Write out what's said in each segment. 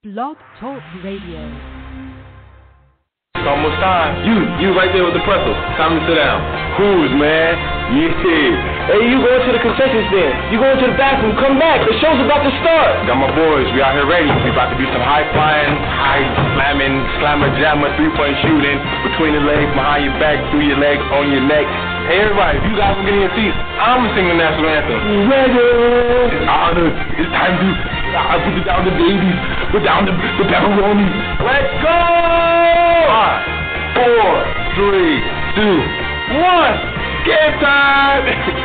Blog Talk Radio. It's almost time. You right there with the pretzel. Time to sit down. Who's, man? Yeah. Hey, you going to the concession stand. You going to the bathroom. Come back. The show's about to start. Got my boys. We out here ready. We about to do some high-flying, high-slamming, slammer-jammer, three-point shooting. Between the legs, behind your back, through your legs, on your neck. Hey, everybody, if you guys will get in your seats, I'm going to sing the national anthem. Ready. It's honor. It's time to put it down the babies. Put down the pepperoni. Let's go! 5, 4, 3, 2, 1. Game time!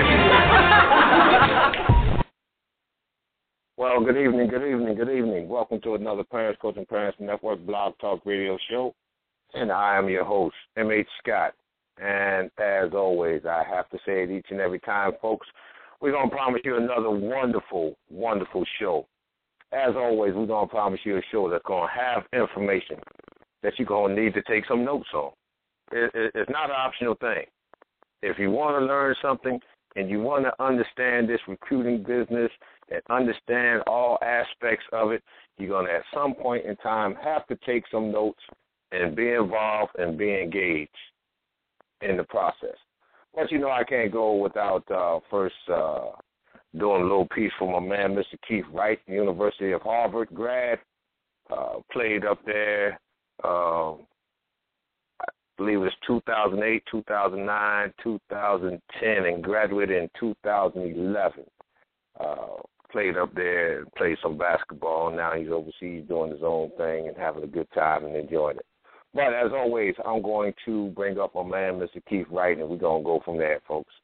Well, good evening. Welcome to another Parents Coaching Parents Network Blog Talk Radio show. And I am your host, M.H. Scott. And as always, I have to say it each and every time, folks, we're going to promise you another wonderful, wonderful show. As always, we're going to promise you a show that's going to have information that you're going to need to take some notes on. It's not an optional thing. If you want to learn something and you want to understand this recruiting business and understand all aspects of it, you're going to at some point in time have to take some notes and be involved and be engaged in the process. But you know I can't go without first doing a little piece for my man, Mr. Keith Wright, University of Harvard grad, played up there. I believe it was 2008, 2009, 2010, and graduated in 2011. Played up there, played some basketball. Now he's overseas doing his own thing and having a good time and enjoying it. But as always, I'm going to bring up my man, Mr. Keith Wright, and we're going to go from there, folks.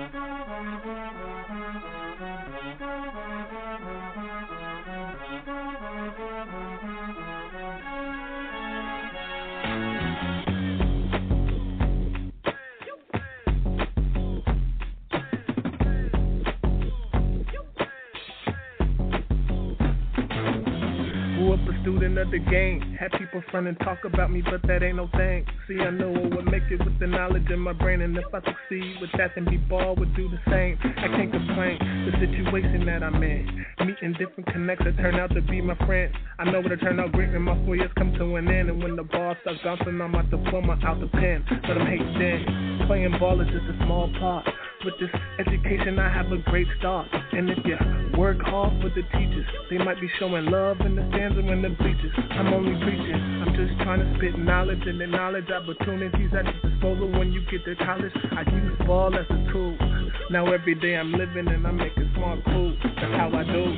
Student of the game, had people front and talk about me, but that ain't no thing. See, I know I would make it with the knowledge in my brain, and if I succeed with that, then B-ball would do the same. I can't complain, the situation that I'm in, meeting different connects that turn out to be my friends. I know it'll turn out great when my 4 years come to an end, and when the ball starts bouncing, I'm out the diploma, out the pen. But I'm hating then, playing ball is just a small part. With this education, I have a great start. And if you work hard for the teachers, they might be showing love in the stands or in the bleachers. I'm only preaching. I'm just trying to spit knowledge and acknowledge opportunities at your disposal when you get to college. I use ball as a tool. Now every day I'm living and I'm making smart moves. That's how I do.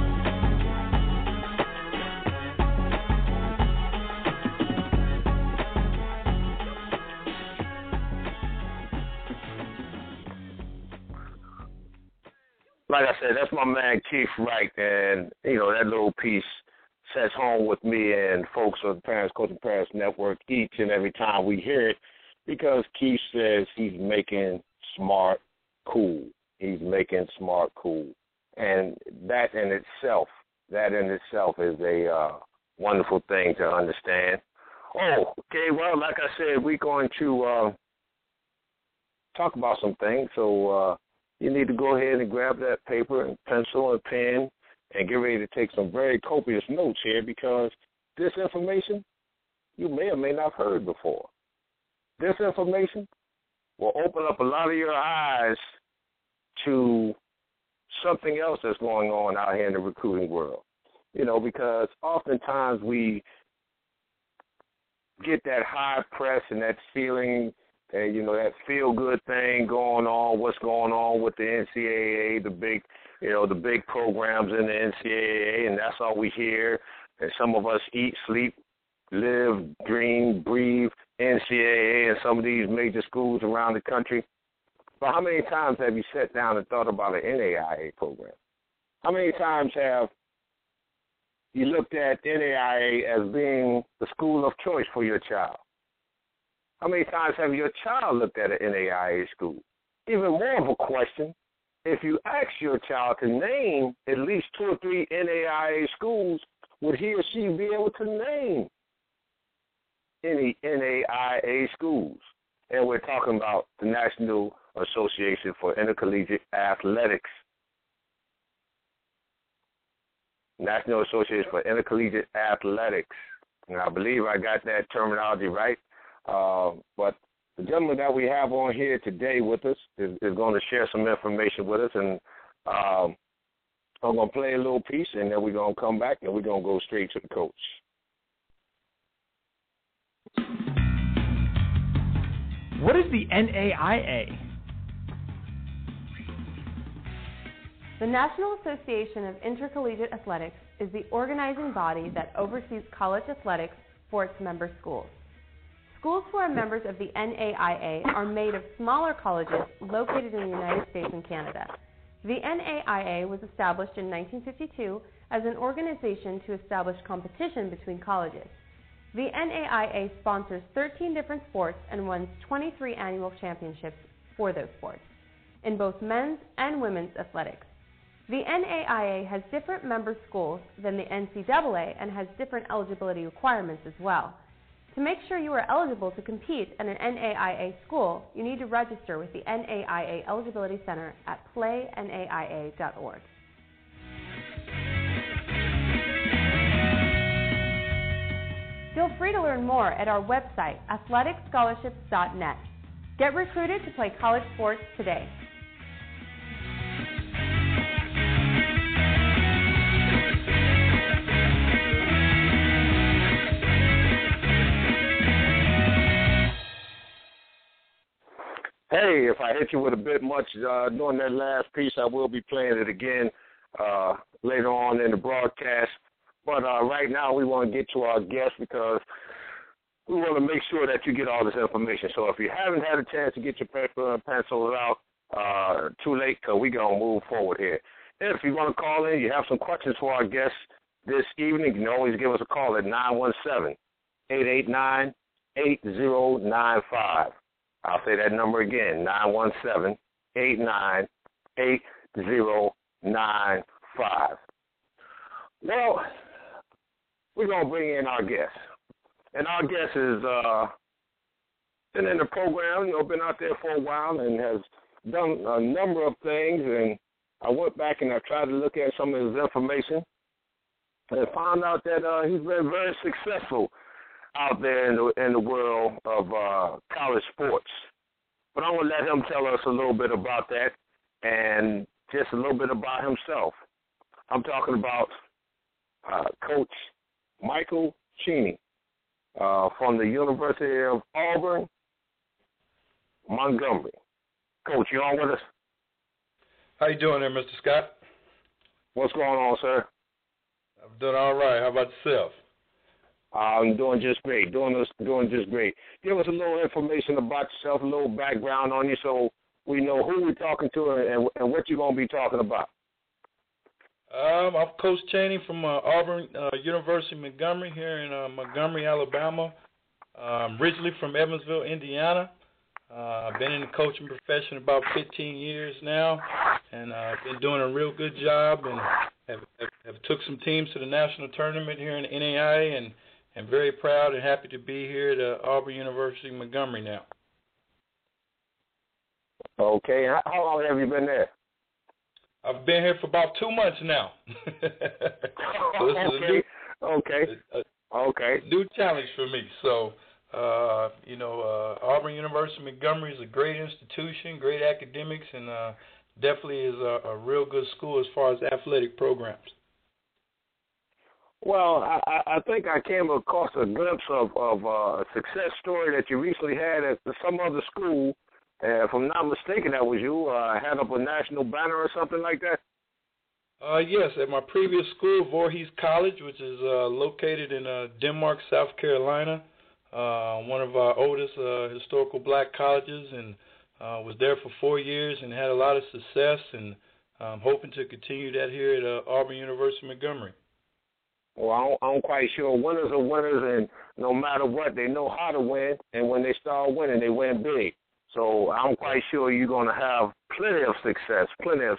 Like I said, that's my man Keith Wright, and, you know, that little piece sets home with me and folks of the Parents Coaching Parents Network each and every time we hear it, because Keith says he's making smart cool. He's making smart cool. And that in itself is a wonderful thing to understand. Oh, okay, well, like I said, we're going to talk about some things, so you need to go ahead and grab that paper and pencil and pen and get ready to take some very copious notes here, because this information you may or may not have heard before. This information will open up a lot of your eyes to something else that's going on out here in the recruiting world. You know, because oftentimes we get that high press and that feeling, and, you know, that feel-good thing going on, what's going on with the NCAA, the big programs in the NCAA, and that's all we hear. And some of us eat, sleep, live, dream, breathe NCAA and some of these major schools around the country. But how many times have you sat down and thought about an NAIA program? How many times have you looked at NAIA as being the school of choice for your child? How many times have your child looked at an NAIA school? Even more of a question, if you ask your child to name at least 2 or 3 NAIA schools, would he or she be able to name any NAIA schools? And we're talking about the National Association for Intercollegiate Athletics. National Association for Intercollegiate Athletics. And I believe I got that terminology right. But the gentleman that we have on here today with us is going to share some information with us. And I'm going to play a little piece, and then we're going to come back, and we're going to go straight to the coach. What is the NAIA? The National Association of Intercollegiate Athletics is the organizing body that oversees college athletics for its member schools. Schools who are members of the NAIA are made of smaller colleges located in the United States and Canada. The NAIA was established in 1952 as an organization to establish competition between colleges. The NAIA sponsors 13 different sports and wins 23 annual championships for those sports, in both men's and women's athletics. The NAIA has different member schools than the NCAA and has different eligibility requirements as well. To make sure you are eligible to compete at an NAIA school, you need to register with the NAIA Eligibility Center at playnaia.org. Feel free to learn more at our website, athleticscholarships.net. Get recruited to play college sports today. Hey, if I hit you with a bit much during that last piece, I will be playing it again later on in the broadcast. But right now we want to get to our guest because we want to make sure that you get all this information. So if you haven't had a chance to get your paper and pencils out, too late, because we're going to move forward here. And if you want to call in, you have some questions for our guests this evening, you can always give us a call at 917-889-8095. I'll say that number again, 917-889-8095. Well, we're going to bring in our guest. And our guest has been in the program, been out there for a while and has done a number of things. And I went back and I tried to look at some of his information and found out that he's been very successful out there in the world of college sports. But I'm going to let him tell us a little bit about that and just a little bit about himself. I'm talking about Coach Michael Cheney from the University of Auburn, Montgomery. Coach, you on with us? How you doing there, Mr. Scott? What's going on, sir? I'm doing all right. How about yourself? I'm doing just great. Doing just great. Give us a little information about yourself, a little background on you, so we know who we're talking to and what you're going to be talking about. I'm Coach Cheney from Auburn University, Montgomery, here in Montgomery, Alabama. I'm originally from Evansville, Indiana. I've been in the coaching profession about 15 years now, and I've been doing a real good job and have took some teams to the national tournament here in the NAIA, and I'm very proud and happy to be here at Auburn University, Montgomery now. Okay. How long have you been there? I've been here for about 2 months now. So Okay. New challenge for me. So, Auburn University, Montgomery is a great institution, great academics, and definitely is a real good school as far as athletic programs. Well, I think I came across a glimpse of a success story that you recently had at some other school. If I'm not mistaken, that was you. Had up a national banner or something like that? Yes, at my previous school, Voorhees College, which is located in Denmark, South Carolina, one of our oldest historical black colleges, and was there for 4 years and had a lot of success, and I'm hoping to continue that here at Auburn University, Montgomery. Well, I'm quite sure winners are winners, and no matter what, they know how to win, and when they start winning, they win big. So I'm quite sure you're going to have plenty of success,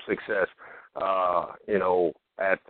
at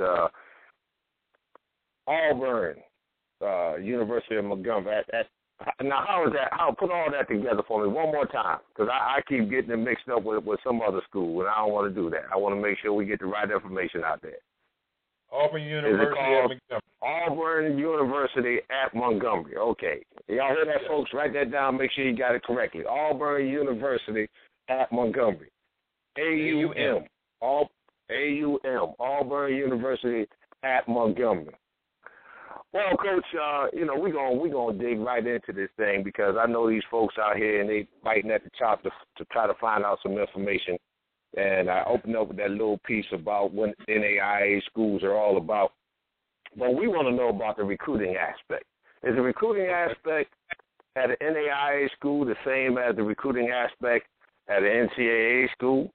Auburn University of Montgomery. Now, how is that? Put all that together for me one more time, because I keep getting it mixed up with some other school, and I don't want to do that. I want to make sure we get the right information out there. Auburn University at Montgomery. Auburn University at Montgomery. Okay. Y'all hear that, folks? Write that down. Make sure you got it correctly. Auburn University at Montgomery. AUM. AUM. Auburn University at Montgomery. Well, Coach, we're gonna dig right into this thing because I know these folks out here and they biting at the chop to try to find out some information. And I opened up with that little piece about what NAIA schools are all about. But we want to know about the recruiting aspect. Is the recruiting aspect at an NAIA school the same as the recruiting aspect at an NCAA school?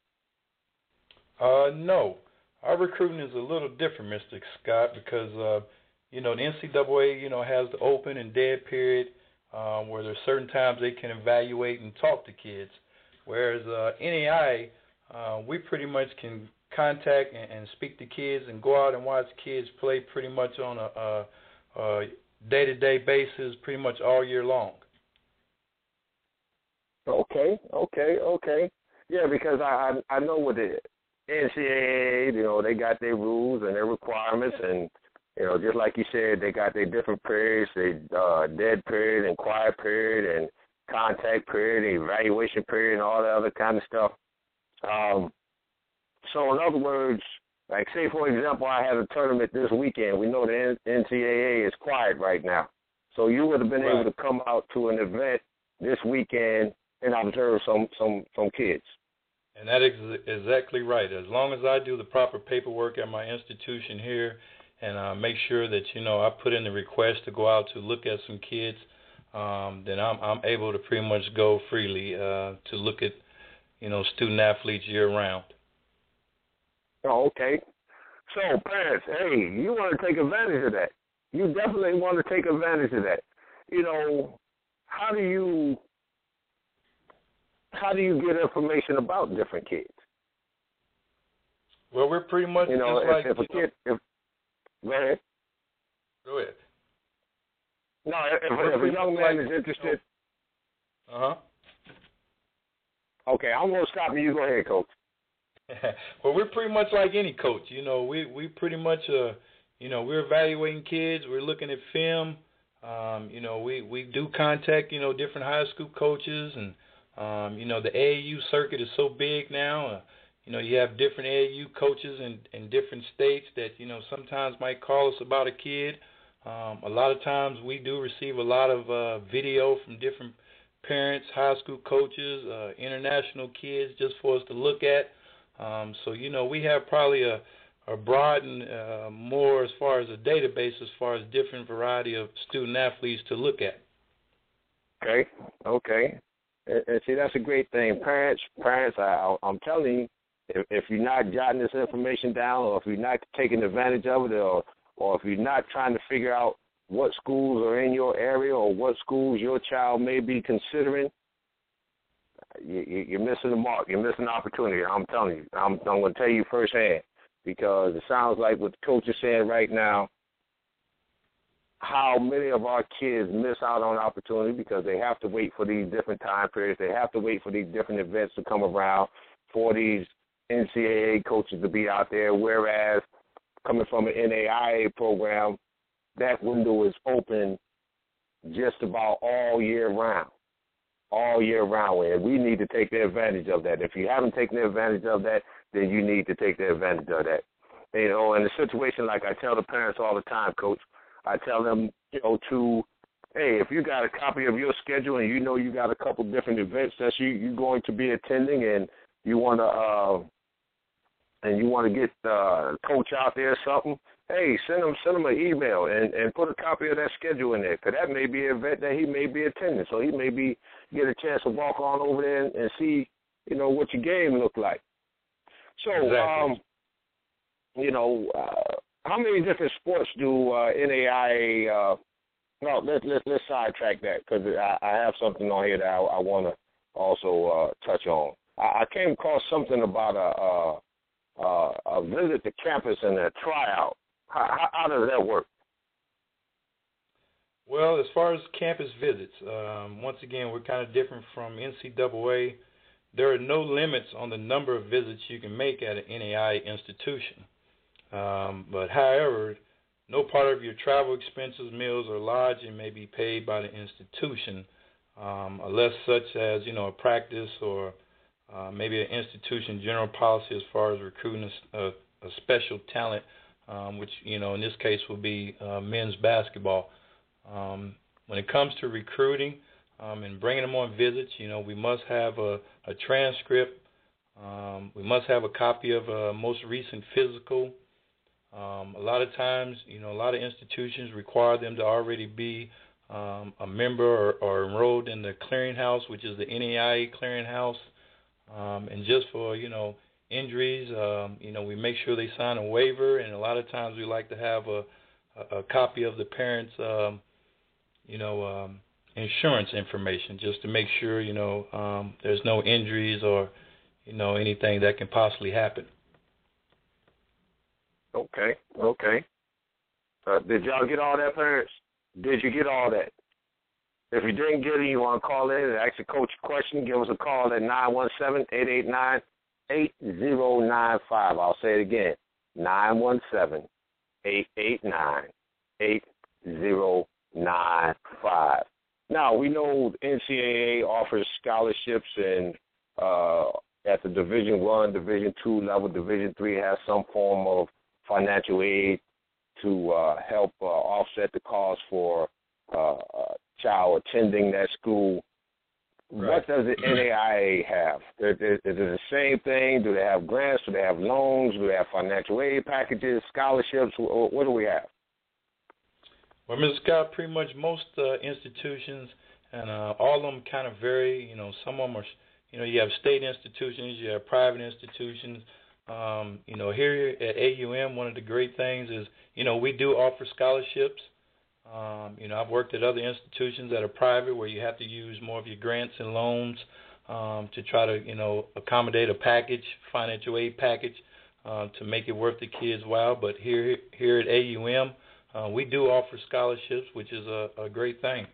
No. Our recruiting is a little different, Mr. Scott, because, the NCAA, has the open and dead period where there's certain times they can evaluate and talk to kids, whereas NAIA, we pretty much can contact and speak to kids and go out and watch kids play pretty much on a day-to-day basis pretty much all year long. Okay. Yeah, because I know with the NCAA, they got their rules and their requirements, and, just like you said, they got their different periods, they dead period and quiet period and contact period and evaluation period and all that other kind of stuff. So in other words, like say, for example, I had a tournament this weekend. We know the NCAA is quiet right now. So you would have been able to come out to an event this weekend and observe some kids. And that is exactly right. As long as I do the proper paperwork at my institution here and make sure that, I put in the request to go out to look at some kids, then I'm able to pretty much go freely to look at, student athletes year round. Oh, okay. So, parents, hey, you want to take advantage of that. You definitely want to take advantage of that. How do you get information about different kids? Well, we're pretty much just like if a kid. Go ahead. Go ahead. No, if a young man is interested. Okay, I'm gonna stop you. You go ahead, Coach. Well, we're pretty much like any coach. We pretty much we're evaluating kids. We're looking at film. We do contact different high school coaches, and the AAU circuit is so big now. You have different AAU coaches in different states that sometimes might call us about a kid. A lot of times we do receive a lot of video from different parents, high school coaches, international kids, just for us to look at. So we have probably a broad and more as far as a database as far as different variety of student athletes to look at. Okay. And see, that's a great thing. Parents, I'm telling you, if you're not jotting this information down, or if you're not taking advantage of it, or if you're not trying to figure out what schools are in your area or what schools your child may be considering, you're missing the mark. You're missing the opportunity. I'm telling you. I'm going to tell you firsthand, because it sounds like what the coach is saying right now, how many of our kids miss out on opportunity because they have to wait for these different time periods. They have to wait for these different events to come around for these NCAA coaches to be out there, whereas coming from an NAIA program, that window is open just about all year round. And we need to take the advantage of that. If you haven't taken the advantage of that, then you need to take the advantage of that. In the situation, like I tell the parents all the time, Coach, I tell them, hey, if you got a copy of your schedule and you got a couple different events that you're going to be attending, and you want to get coach out there or something, hey, send him an email and put a copy of that schedule in there, because that may be an event that he may be attending, so he may get a chance to walk on over there and see, what your game look like. So, exactly. How many different sports do NAIA? No, let's sidetrack that, because I have something on here that I want to also touch on. I came across something about a visit to campus and a tryout. How does that work? Well, as far as campus visits, once again, we're kind of different from NCAA. There are no limits on the number of visits you can make at an NAIA institution. But however, no part of your travel expenses, meals, or lodging may be paid by the institution, unless such as, a practice or maybe an institution general policy as far as recruiting a special talent, which, in this case will be men's basketball. When it comes to recruiting and bringing them on visits, we must have a transcript. We must have a copy of a most recent physical. A lot of times, a lot of institutions require them to already be a member or enrolled in the clearinghouse, which is the NAIA clearinghouse. And just for, injuries, we make sure they sign a waiver. And a lot of times we like to have a copy of the parents' insurance information, just to make sure, there's no injuries or, anything that can possibly happen. Okay. Did y'all get all that, parents? Did you get all that? If you didn't get it, you want to call in and ask the coach a question, give us a call at 917-889-8095. I'll say it again, 917-889-8095. Now, we know the NCAA offers scholarships and at the Division I, Division II level, Division III has some form of financial aid to help offset the cost for a child attending that school. Right. What does the NAIA have? Is it the same thing? Do they have grants? Do they have loans? Do they have financial aid packages, scholarships? What do we have? Well, Mr. Scott, pretty much most institutions, and all of them kind of vary. Some of them are, you have state institutions, you have private institutions. Here at AUM, one of the great things is, we do offer scholarships. I've worked at other institutions that are private where you have to use more of your grants and loans to try to, accommodate a package, financial aid package, to make it worth the kids' while. But here at AUM, we do offer scholarships, which is a great thing.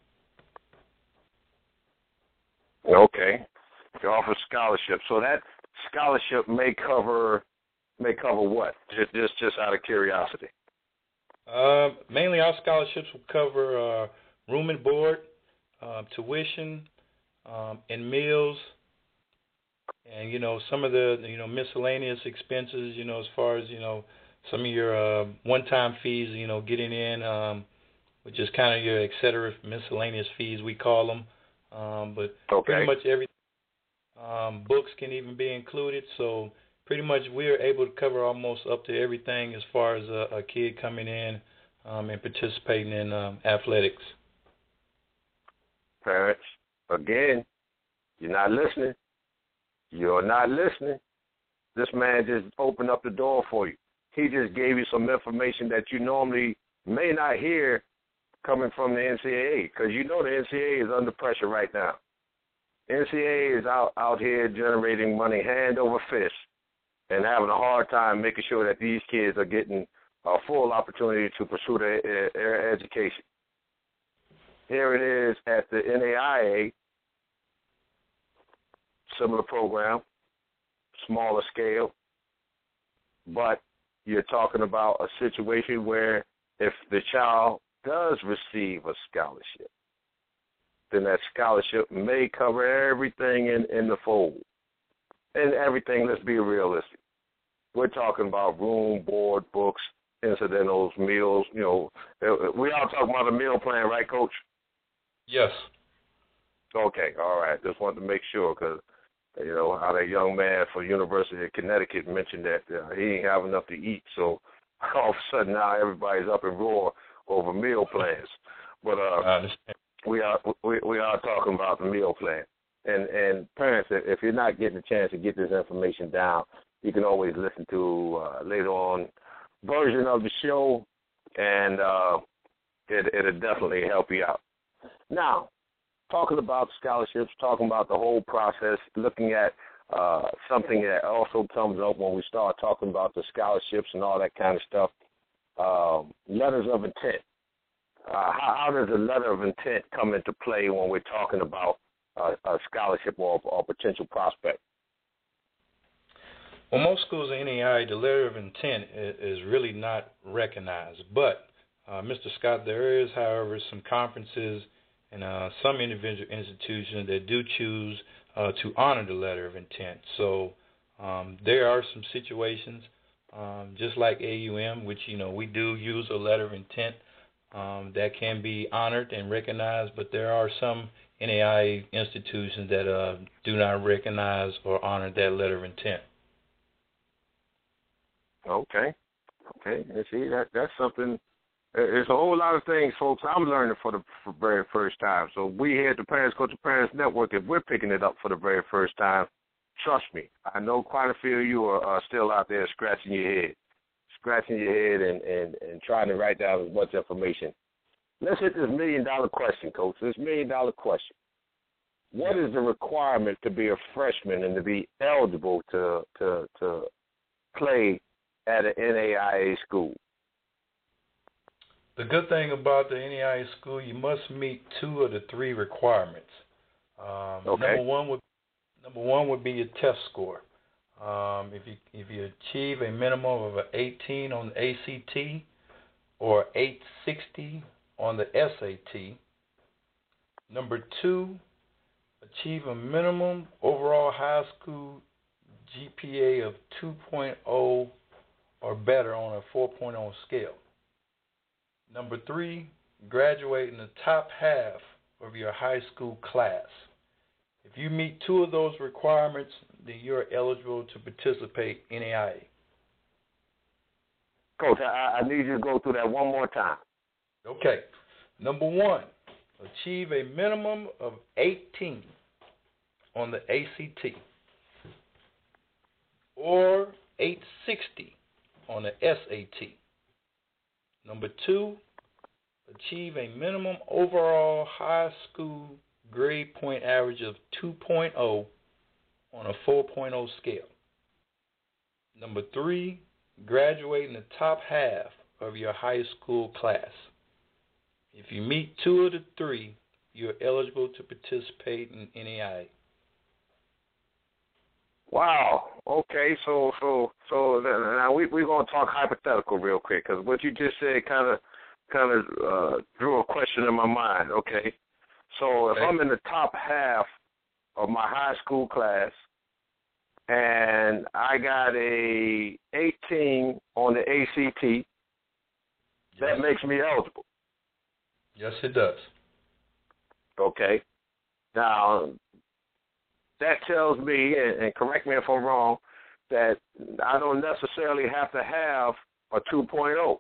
Okay. You offer scholarships. So that scholarship may cover what? Just out of curiosity. Mainly our scholarships will cover room and board, tuition, and meals, and some of the miscellaneous expenses. As far as some of your one-time fees. Getting in, which is kind of your et cetera miscellaneous fees we call them. But pretty much everything. Books can even be included, so pretty much we're able to cover almost up to everything as far as a kid coming in and participating in athletics. Parents, again, you're not listening. You're not listening. This man just opened up the door for you. He just gave you some information that you normally may not hear coming from the NCAA, because the NCAA is under pressure right now. NCAA is out here generating money hand over fist and having a hard time making sure that these kids are getting a full opportunity to pursue their education. Here it is at the NAIA, similar program, smaller scale, but you're talking about a situation where if the child does receive a scholarship, then that scholarship may cover everything in the fold. And everything, let's be realistic. We're talking about room, board, books, incidentals, meals. We all talking about a meal plan, right, Coach? Yes. Okay, all right. Just wanted to make sure because, how that young man from University of Connecticut mentioned that he ain't have enough to eat. So all of a sudden now everybody's up and roar over meal plans. But we are talking about the meal plan. And parents, if you're not getting a chance to get this information down, you can always listen to later on version of the show, and it'll definitely help you out. Now, talking about scholarships, talking about the whole process, looking at something that also comes up when we start talking about the scholarships and all that kind of stuff, letters of intent. How does a letter of intent come into play when we're talking about a scholarship or potential prospect? Well, most schools in NAIA, the letter of intent is really not recognized. But, Mr. Scott, there is, however, some conferences and some individual institutions that do choose to honor the letter of intent. So there are some situations, just like AUM, which, we do use a letter of intent that can be honored and recognized, but there are some NAIA institutions that do not recognize or honor that letter of intent. Okay. And see, that's something. There's a whole lot of things, folks, I'm learning for the very first time. So we here at the Parents Coaching Parents Network, if we're picking it up for the very first time, trust me, I know quite a few of you are still out there scratching your head and trying to write down as much information. Let's hit this $1 million question, Coach. This $1 million question. What is the requirement to be a freshman and to be eligible to play at an NAIA school? The good thing about the NAIA school, you must meet 2 of the 3 requirements. Okay. Number one would be your test score. If you achieve a minimum of an 18 on the ACT or 860 on the SAT. Number 2, achieve a minimum overall high school GPA of 2.0 or better on a 4.0 scale. Number 3, graduate in the top half of your high school class. If you meet 2 of those requirements, then you're eligible to participate in NAIA. Coach, I need you to go through that one more time. Okay. Number 1, achieve a minimum of 18 on the ACT or 860 on the SAT. Number 2, achieve a minimum overall high school grade point average of 2.0 on a 4.0 scale. Number 3, graduate in the top half of your high school class. If you meet 2 of the 3, you're eligible to participate in NAIA. Wow. Okay. So now we're going to talk hypothetical real quick, because what you just said kind of drew a question in my mind. Okay. So if I'm in the top half of my high school class and I got a 18 on the ACT, that makes me eligible. Yes, it does. Okay. Now, that tells me, and correct me if I'm wrong, that I don't necessarily have to have a 2.0.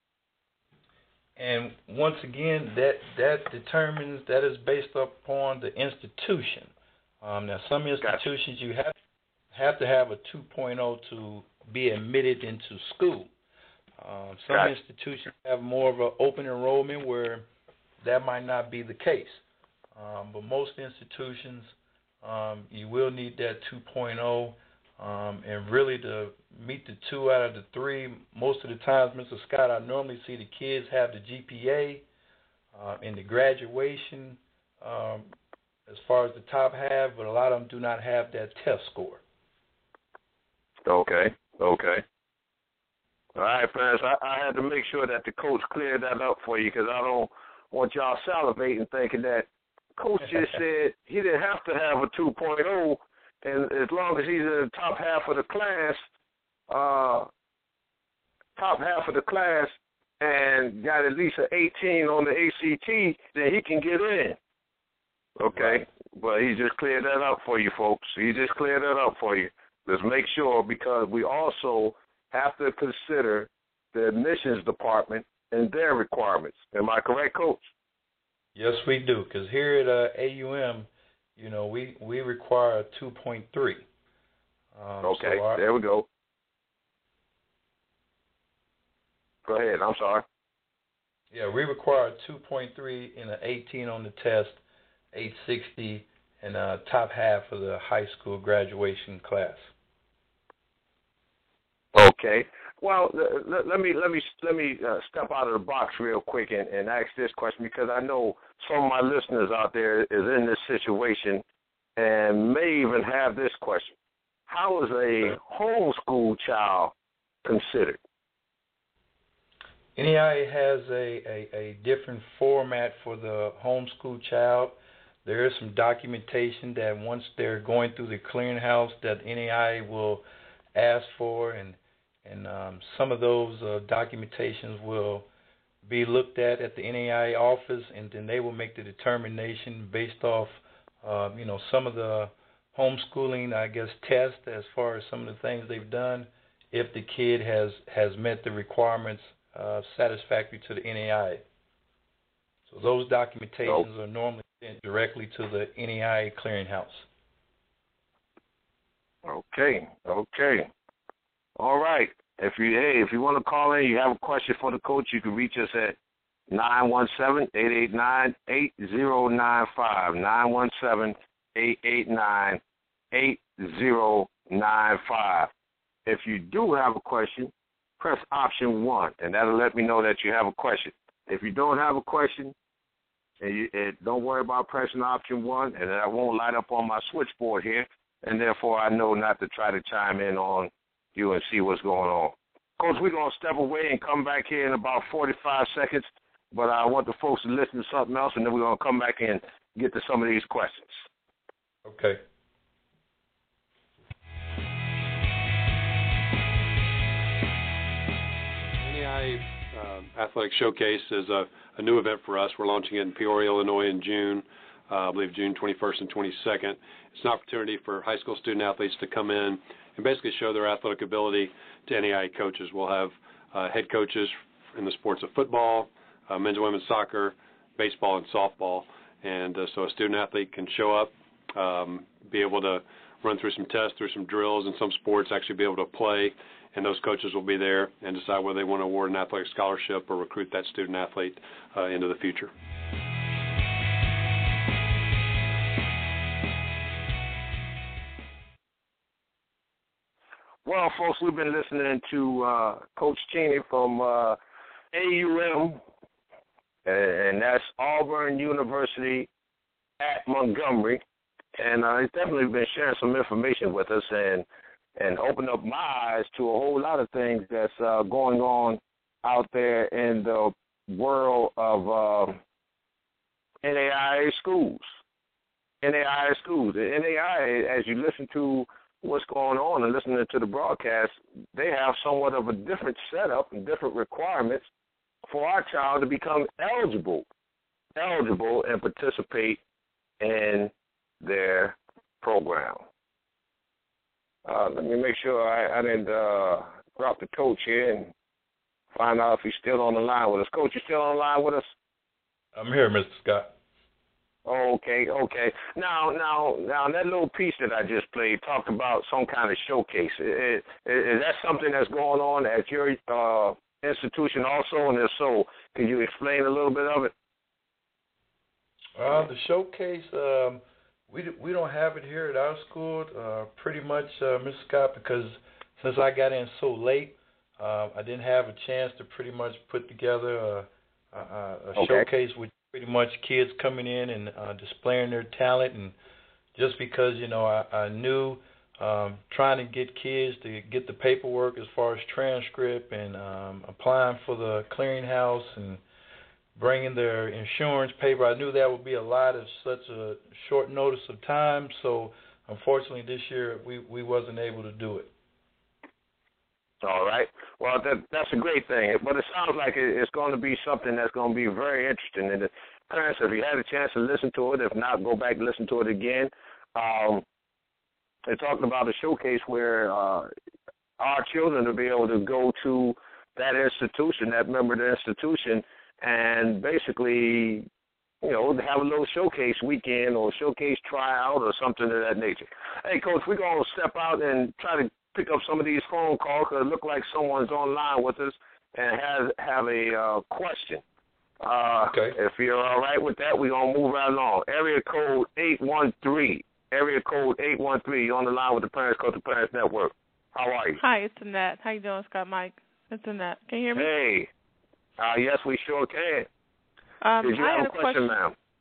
And once again, that determines, that is based upon the institution. Now, some institutions you have to have a 2.0 to be admitted into school. Some institutions have more of an open enrollment where that might not be the case. But most institutions, you will need that 2.0. And really to meet the 2 out of the 3, most of the times, Mr. Scott, I normally see the kids have the GPA and the graduation as far as the top half, but a lot of them do not have that test score. Okay. All right, parents, I had to make sure that the coach cleared that up for you, because I don't want y'all salivating thinking that coach just said he didn't have to have a 2.0, and as long as he's in the top half of the class and got at least an 18 on the ACT, then he can get in. Okay, but he just cleared that up for you, folks. He just cleared that up for you. Let's make sure, because we also have to consider the admissions department and their requirements. Am I correct, Coach? Yes, we do, because here at AUM, we require a 2.3. Okay, there we go. Go ahead, I'm sorry. Yeah, we require a 2.3 and an 18 on the test, 860, and top half of the high school graduation class. Okay. Well, let me step out of the box real quick and ask this question, because I know some of my listeners out there is in this situation and may even have this question. how is a homeschool child considered? NEI has a different format for the homeschool child. There is some documentation that once they're going through the clearinghouse that NEI will ask for, and some of those documentations will be looked at the NEI office, and then they will make the determination based off, some of the homeschooling, I guess, tests as far as some of the things they've done, if the kid has met the requirements satisfactory to the NEI. So those documentations are normally sent directly to the NEI clearinghouse. Okay. All right. If you want to call in, you have a question for the coach, you can reach us at 917-889-8095. 917-889-8095. If you do have a question, press option 1, and that'll let me know that you have a question. If you don't have a question, and don't worry about pressing option 1, and that won't light up on my switchboard here, and therefore I know not to try to chime in on you and see what's going on. Coach, we're going to step away and come back here in about 45 seconds, but I want the folks to listen to something else, and then we're going to come back and get to some of these questions. Okay. NEI Athletic Showcase is a new event for us. We're launching it in Peoria, Illinois in June, I believe June 21st and 22nd. It's an opportunity for high school student athletes to come in and basically show their athletic ability to NEI coaches. We'll have head coaches in the sports of football, men's and women's soccer, baseball, and softball. And so a student athlete can show up, be able to run through some tests, through some drills in some sports, actually be able to play, and those coaches will be there and decide whether they want to award an athletic scholarship or recruit that student athlete into the future. Well, folks, we've been listening to Coach Cheney from AUM, and that's Auburn University at Montgomery. And he's definitely been sharing some information with us and opened up my eyes to a whole lot of things that's going on out there in the world of NAIA schools. NAIA schools. The NAIA, as you listen to what's going on and listening to the broadcast, they have somewhat of a different setup and different requirements for our child to become eligible and participate in their program. Let me make sure I didn't drop the coach here and find out if he's still on the line with us. Coach, you still on the line with us? I'm here, Mr. Scott. Okay. Now, that little piece that I just played talked about some kind of showcase. Is that something that's going on at your institution also? And if so, can you explain a little bit of it? The showcase, we don't have it here at our school, pretty much, Mr. Scott, because since I got in so late, I didn't have a chance to pretty much put together a showcase with pretty much kids coming in and displaying their talent. And just because, I knew trying to get kids to get the paperwork as far as transcript and applying for the clearinghouse and bringing their insurance paper, I knew that would be a lot of such a short notice of time. So, unfortunately, this year we wasn't able to do it. All right. Well, that's a great thing. But it sounds like it's going to be something that's going to be very interesting. And the parents, if you had a chance to listen to it, if not, go back and listen to it again. They're talking about a showcase where our children will be able to go to that institution, that member of the institution, and basically, have a little showcase weekend or showcase tryout or something of that nature. Hey, Coach, we're going to step out and try to pick up some of these phone calls because it looks like someone's online with us and have a question. Okay. If you're all right with that, we're going to move right along. Area code 813. You're on the line with the Parents Coach, the Parents Network. How are you? Hi, it's Annette. How you doing, Scott Mike? It's Annette. Can you hear me? Hey. Yes, we sure can. Did you have a question, ma'am?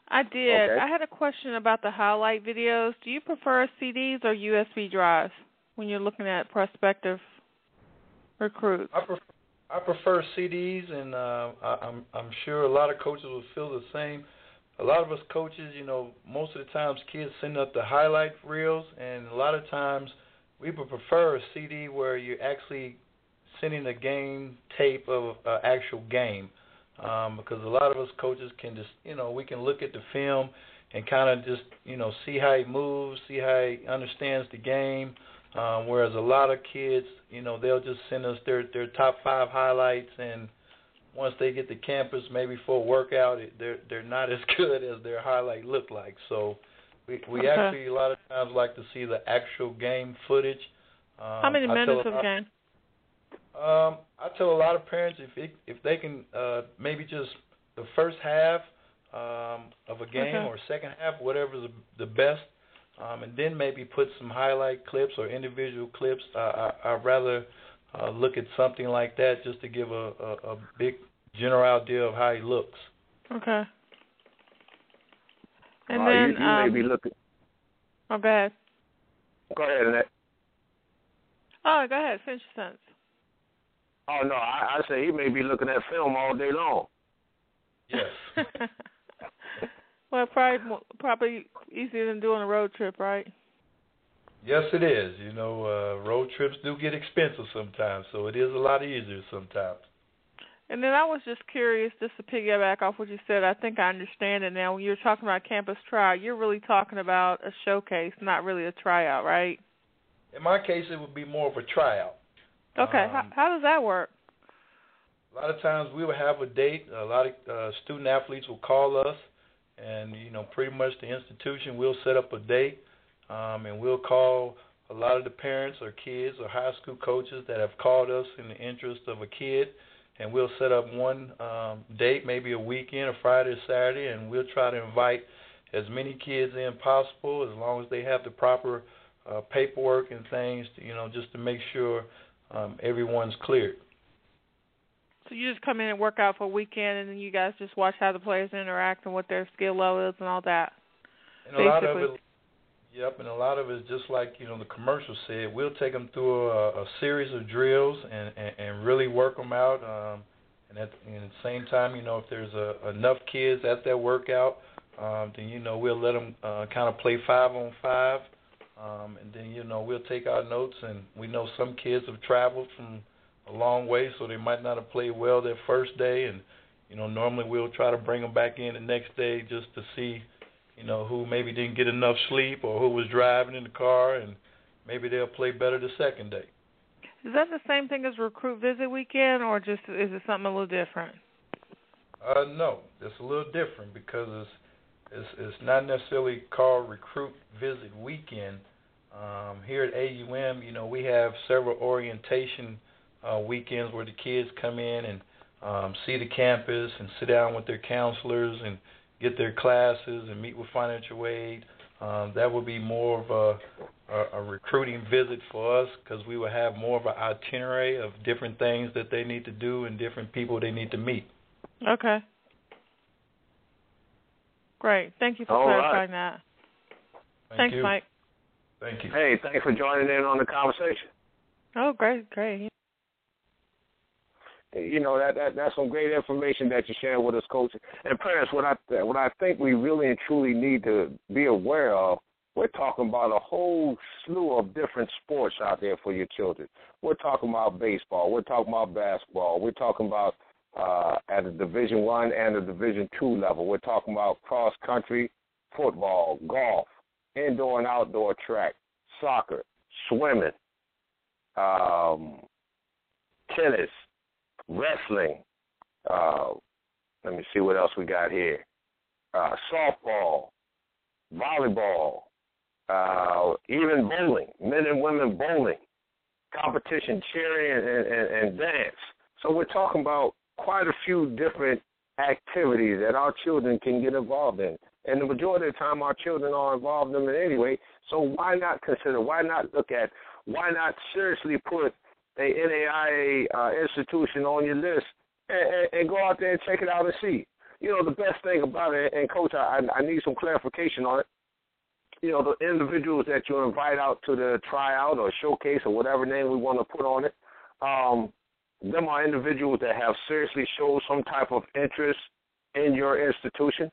I did. Okay. I had a question about the highlight videos. Do you prefer CDs or USB drives when you're looking at prospective recruits? I prefer CDs, and I'm sure a lot of coaches will feel the same. A lot of us coaches, most of the times kids send up the highlight reels, and a lot of times we would prefer a CD where you're actually sending a game tape of an actual game. Because a lot of us coaches can just, we can look at the film and kind of just, see how he moves, see how he understands the game. Whereas a lot of kids, they'll just send us their top 5 highlights, and once they get to campus, maybe for a workout, they're not as good as their highlight look like. So we actually a lot of times like to see the actual game footage. How many minutes of the game? I tell a lot of parents if they can maybe just the first half of a game or second half, whatever's the best, and then maybe put some highlight clips or individual clips. I'd rather look at something like that just to give a big general idea of how he looks. Okay. And then you may be looking. Oh, go ahead. Go ahead, Annette. Oh, go ahead. Finish your sentence. Oh, no, I say he may be looking at film all day long. Yes. Well, probably easier than doing a road trip, right? Yes, it is. Road trips do get expensive sometimes, so it is a lot easier sometimes. And then I was just curious, just to piggyback off what you said, I think I understand it now. When you're talking about campus tryout, you're really talking about a showcase, not really a tryout, right? In my case, it would be more of a tryout. Okay. How does that work? A lot of times we will have a date. A lot of student athletes will call us, and pretty much the institution will set up a date, and we'll call a lot of the parents or kids or high school coaches that have called us in the interest of a kid, and we'll set up one date, maybe a weekend, a Friday or Saturday, and we'll try to invite as many kids in possible, as long as they have the proper paperwork and things, just to make sure everyone's cleared. So you just come in and work out for a weekend, and then you guys just watch how the players interact and what their skill level is and all that. And a lot of it, and a lot of it is just like the commercial said. We'll take them through a series of drills and really work them out. And at the same time, if there's enough kids at that workout, then we'll let them kind of play 5-on-5. And then, we'll take our notes, and we know some kids have traveled from a long way, so they might not have played well their first day. And, normally we'll try to bring them back in the next day just to see, who maybe didn't get enough sleep or who was driving in the car, and maybe they'll play better the second day. Is that the same thing as recruit visit weekend, or just is it something a little different? No, it's a little different because it's not necessarily called recruit visit weekend. Here at AUM, we have several orientation weekends where the kids come in and see the campus and sit down with their counselors and get their classes and meet with financial aid. That would be more of a recruiting visit for us, because we would have more of an itinerary of different things that they need to do and different people they need to meet. Okay. Great. Thank you for clarifying that. Thanks, Mike. Thank you. Hey, thanks for joining in on the conversation. Oh, great. That's some great information that you shared with us, Coach. And parents, what I think we really and truly need to be aware of, we're talking about a whole slew of different sports out there for your children. We're talking about baseball. We're talking about basketball. We're talking about at a Division I and a Division II level. We're talking about cross country, football, golf, indoor and outdoor track, soccer, swimming, tennis, wrestling. Let me see what else we got here. Softball, volleyball, even bowling, men and women bowling, competition, cheering, and dance. So we're talking about quite a few different activities that our children can get involved in. And the majority of the time our children are involved in them anyway, so why not seriously put a NAIA institution on your list and go out there and check it out and see. the best thing about it, and Coach, I need some clarification on it. The individuals that you invite out to the tryout or showcase or whatever name we want to put on it, them are individuals that have seriously showed some type of interest in your institution?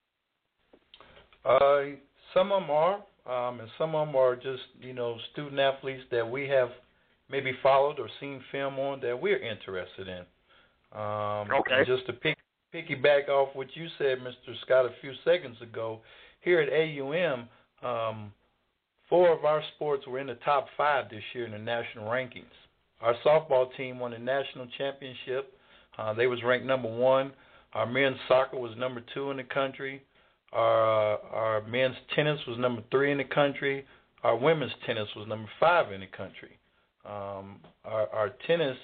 Some of them are, and some of them are just, student athletes that we have maybe followed or seen film on that we're interested in. Okay. And just to piggyback off what you said, Mr. Scott, a few seconds ago, here at AUM, 4 of our sports were in the top 5 this year in the national rankings. Our softball team won the national championship. They was ranked number 1. Our men's soccer was number 2 in the country. Our men's tennis was number 3 in the country. Our women's tennis was number 5 in the country. Our tennis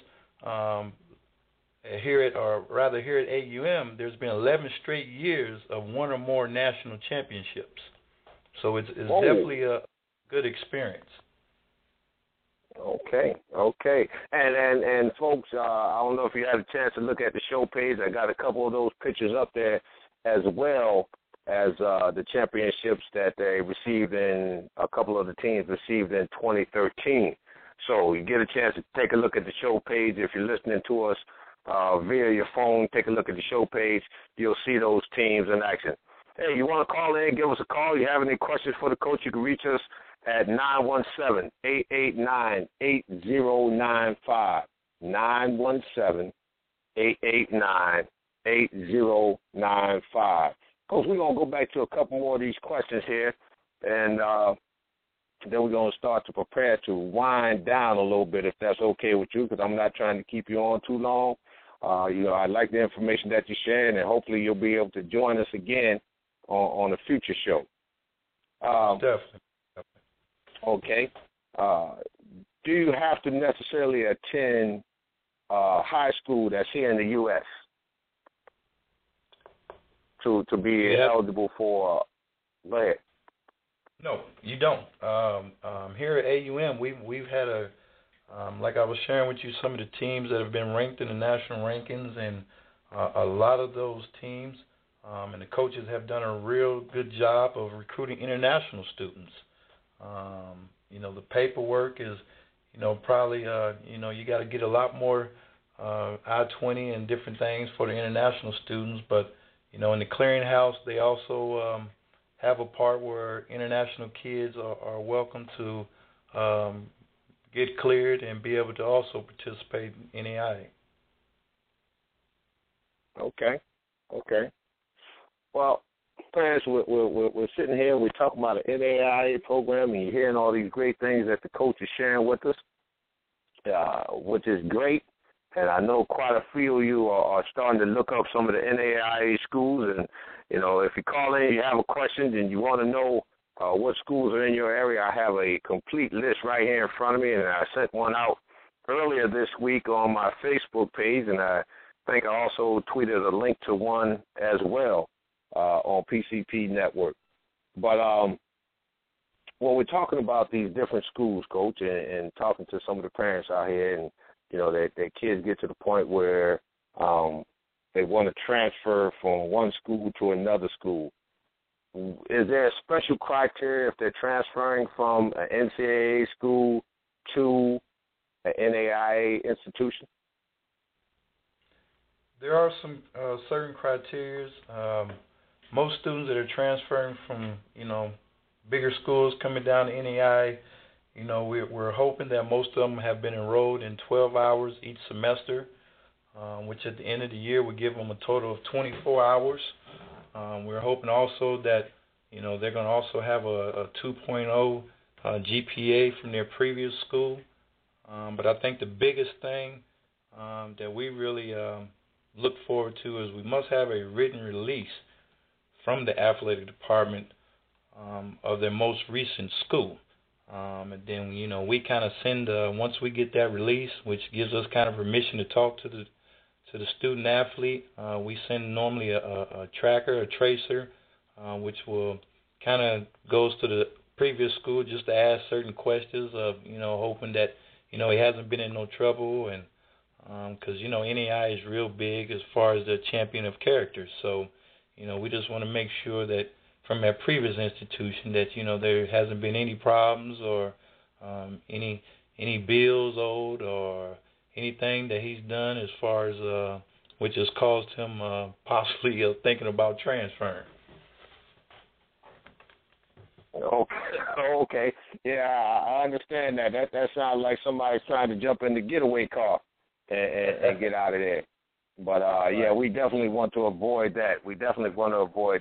here at AUM, there's been 11 straight years of 1 or more national championships. So it's definitely a good experience. Okay. And folks, I don't know if you had a chance to look at the show page. I got a couple of those pictures up there, as well as the championships that they received a couple of the teams received in 2013. So you get a chance to take a look at the show page. If you're listening to us via your phone, take a look at the show page. You'll see those teams in action. Hey, you want to call in, give us a call. You have any questions for the coach, you can reach us at 917-889-8095, 917-889-8095. Coach, we're going to go back to a couple more of these questions here, and then we're going to start to prepare to wind down a little bit, if that's okay with you, because I'm not trying to keep you on too long. I like the information that you're sharing, and hopefully you'll be able to join us again on a future show. Definitely. Okay. Do you have to necessarily attend high school that's here in the U.S. to be eligible for lead? No, you don't. Here at AUM, we've had like I was sharing with you, some of the teams that have been ranked in the national rankings, and a lot of those teams and the coaches have done a real good job of recruiting international students. The paperwork is, probably, you got to get a lot more I-20 and different things for the international students. But, in the clearinghouse, they also have a part where international kids are welcome to get cleared and be able to also participate in NAIA. Okay. Well, parents, we're sitting here, we're talking about an NAIA program, and you're hearing all these great things that the coach is sharing with us, which is great. And I know quite a few of you are starting to look up some of the NAIA schools. And, if you call in, you have a question, and you want to know what schools are in your area, I have a complete list right here in front of me, and I sent one out earlier this week on my Facebook page, and I think I also tweeted a link to one as well on PCP Network. But when we're talking about these different schools, Coach, and talking to some of the parents out here, and their kids get to the point where they want to transfer from one school to another school. Is there a special criteria if they're transferring from an NCAA school to an NAIA institution? There are some certain criteria. Most students that are transferring from, bigger schools coming down to NAIA, we're hoping that most of them have been enrolled in 12 hours each semester, which at the end of the year would give them a total of 24 hours. We're hoping also that, they're going to also have a 2.0 GPA from their previous school. But I think the biggest thing that we really look forward to is we must have a written release from the athletic department of their most recent school. And then, we kind of send, once we get that release, which gives us kind of permission to talk to the student athlete, we send normally a tracker, a tracer, which will kind of goes to the previous school just to ask certain questions of, hoping that, he hasn't been in no trouble and because, NAI is real big as far as the champion of character. So, we just want to make sure that from our previous institution that, there hasn't been any problems or any bills owed or anything that he's done as far as which has caused him possibly thinking about transferring. Okay. Yeah, I understand that. That sounds like somebody's trying to jump in the getaway car and get out of there. But, yeah, we definitely want to avoid that. We're going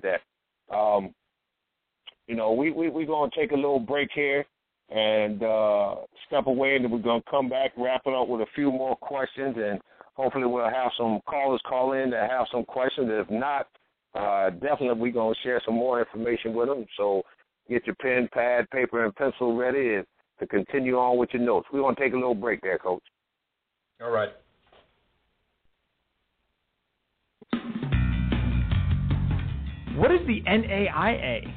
to take a little break here and step away, and then we're going to come back, wrap it up with a few more questions, and hopefully we'll have some callers call in that have some questions. If not, definitely we're going to share some more information with them. So get your pen, pad, paper, and pencil ready and to continue on with your notes. We're going to take a little break there, Coach. All right. What is the NAIA?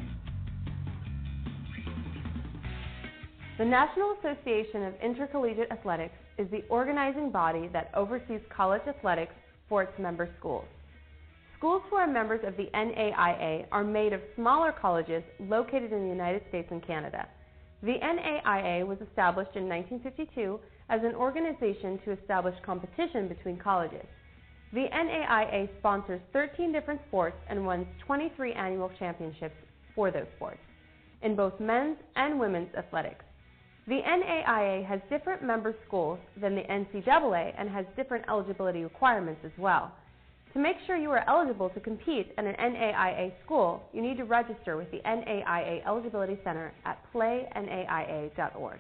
The National Association of Intercollegiate Athletics is the organizing body that oversees college athletics for its member schools. Schools who are members of the NAIA are made of smaller colleges located in the United States and Canada. The NAIA was established in 1952 as an organization to establish competition between colleges. The NAIA sponsors 13 different sports and runs 23 annual championships for those sports, in both men's and women's athletics. The NAIA has different member schools than the NCAA and has different eligibility requirements as well. To make sure you are eligible to compete at an NAIA school, you need to register with the NAIA Eligibility Center at playnaia.org.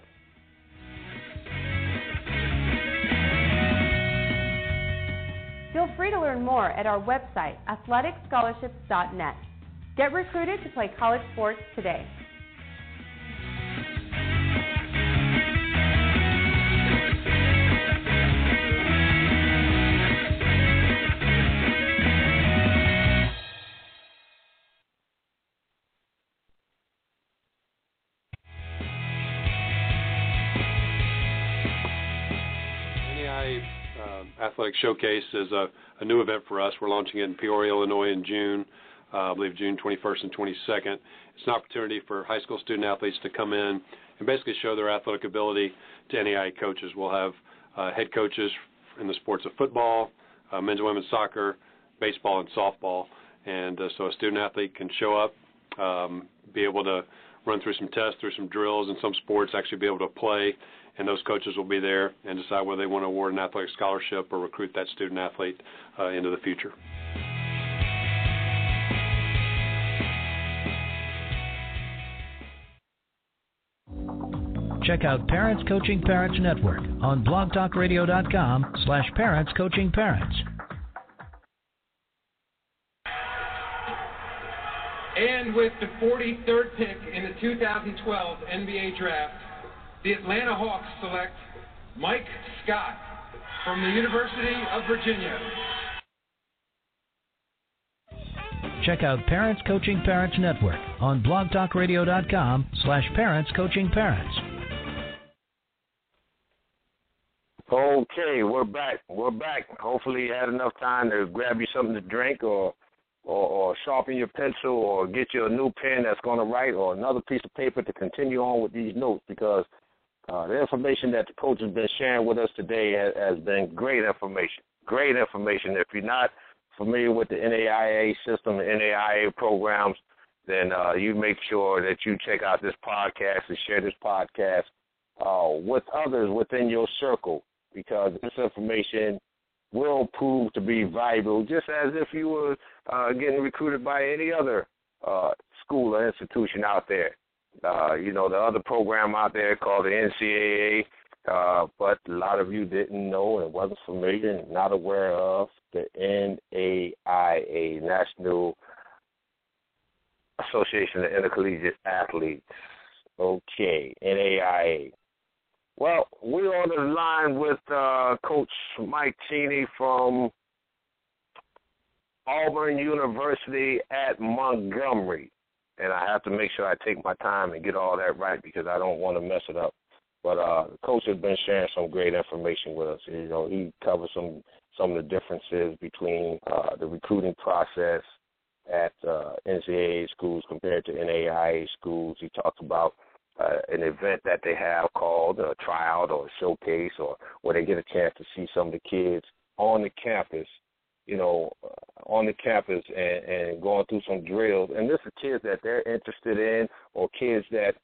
Feel free to learn more at our website, athleticscholarships.net. Get recruited to play college sports today. Athletic Showcase is a new event for us. We're launching it in Peoria, Illinois in June, I believe June 21st and 22nd. It's an opportunity for high school student athletes to come in and basically show their athletic ability to NAIA coaches. We'll have head coaches in the sports of football, men's and women's soccer, baseball, and softball. And so a student athlete can show up, be able to run through some tests, through some drills in some sports, actually be able to play, and those coaches will be there and decide whether they want to award an athletic scholarship or recruit that student athlete into the future. Check out Parents Coaching Parents Network on blogtalkradio.com/parentscoachingparents. And with the 43rd pick in the 2012 NBA Draft, the Atlanta Hawks select Mike Scott from the University of Virginia. Check out Parents Coaching Parents Network on blogtalkradio.com/parentscoachingparents. Okay, we're back. Hopefully you had enough time to grab you something to drink or sharpen your pencil or get you a new pen that's going to write or another piece of paper to continue on with these notes, because the information that the coach has been sharing with us today has been great information. Great information. If you're not familiar with the NAIA system, the NAIA programs, then you make sure that you check out this podcast and share this podcast with others within your circle, because this information will prove to be valuable, just as if you were getting recruited by any other school or institution out there. The other program out there called the NCAA, but a lot of you didn't know and wasn't familiar and not aware of the NAIA, National Association of Intercollegiate Athletes. Okay, NAIA. Well, we're on the line with Coach Mike Cheney from Auburn University at Montgomery. And I have to make sure I take my time and get all that right because I don't want to mess it up. But Coach has been sharing some great information with us. You know, he covers some of the differences between the recruiting process at NCAA schools compared to NAIA schools. He talks about an event that they have called a tryout or a showcase, or where they get a chance to see some of the kids on the campus, you know, and going through some drills. And this is kids that they're interested in, or kids that,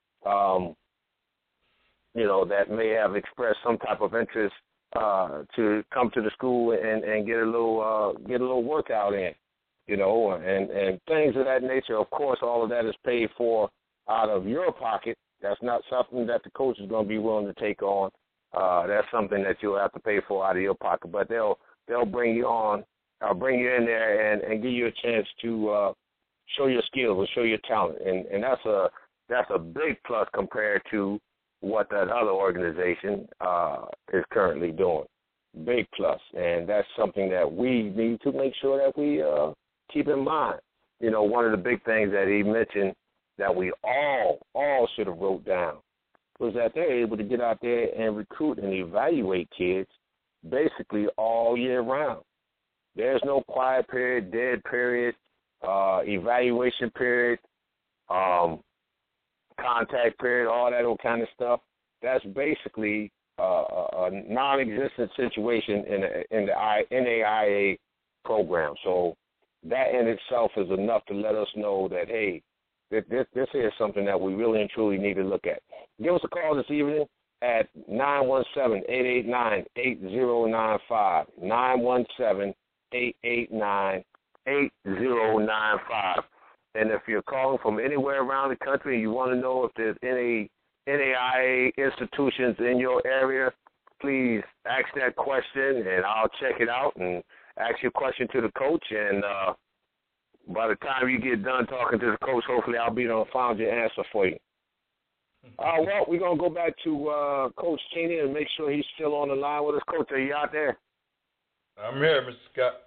you know, that may have expressed some type of interest to come to the school and get a little workout in, you know, and things of that nature. Of course, all of that is paid for out of your pocket. That's not something that the coach is going to be willing to take on. That's something that you'll have to pay for out of your pocket. But they'll bring you on, bring you in there and give you a chance to show your skills and show your talent. And that's a big plus compared to what that other organization is currently doing. Big plus. And that's something that we need to make sure that we keep in mind. You know, one of the big things that he mentioned that we all should have wrote down was that they're able to get out there and recruit and evaluate kids basically all year round. There's no quiet period, dead period, evaluation period, contact period, all that old kind of stuff. That's basically a non-existent situation in the NAIA program. So that in itself is enough to let us know that, hey, this is something that we really and truly need to look at. Give us a call this evening at 917-889-8095, 917-889-8095. And if you're calling from anywhere around the country and you want to know if there's any NAIA institutions in your area, please ask that question, and I'll check it out and ask your question to the coach. And by the time you get done talking to the coach, hopefully I'll be able to find your answer for you. Well, we're going to go back to Coach Cheney and make sure he's still on the line with us. Coach, are you out there? I'm here, Mr. Scott.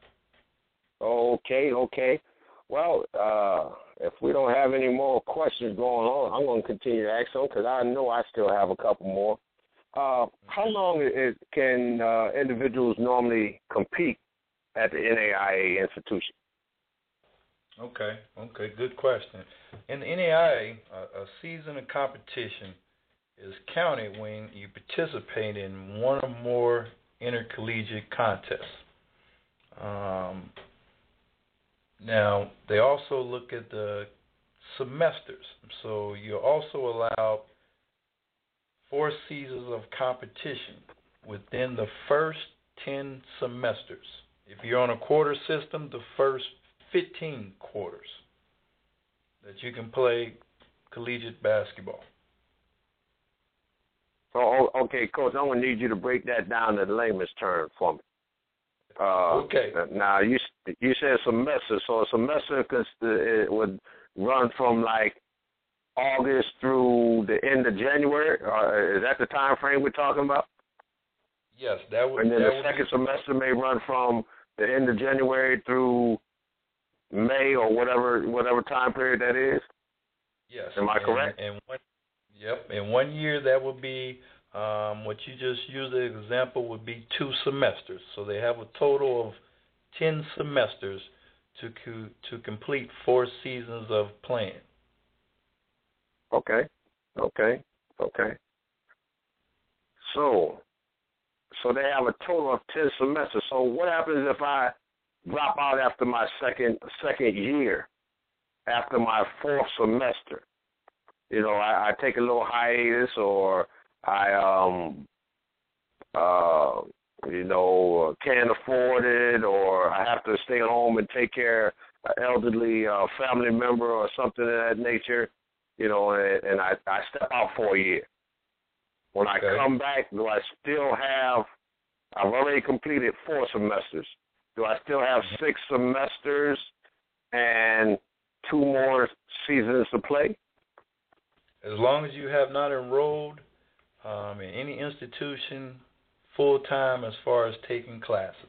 Okay. Well, if we don't have any more questions going on, I'm going to continue to ask them because I know I still have a couple more. How long can individuals normally compete at the NAIA institution? Okay, good question. In the NAIA, a season of competition is counted when you participate in one or more intercollegiate contests. Now, they also look at the semesters. So you're also allowed 4 seasons of competition within the first 10 semesters. If you're on a quarter system, the first 15 quarters that you can play collegiate basketball. Oh, okay, Coach, I'm going to need you to break that down in layman's terms for me. Okay. Now, you said semester, so a semester it would run from like August through the end of January? Is that the time frame we're talking about? Yes, that would. And then the second semester may run from the end of January through May or whatever time period that is? Yes. Am I correct? In 1 year, that would be what you just used as an example would be 2 semesters. So they have a total of 10 semesters to complete 4 seasons of playing. Okay. So they have a total of 10 semesters. So what happens if I drop out after my second year, after my 4th semester? You know, I take a little hiatus, or I can't afford it, or I have to stay home and take care of an elderly family member or something of that nature, you know, and I step out for a year. When I come back, do I still have, I've already completed 4 semesters. Do I still have 6 semesters and 2 more seasons to play? As long as you have not enrolled in any institution full-time as far as taking classes.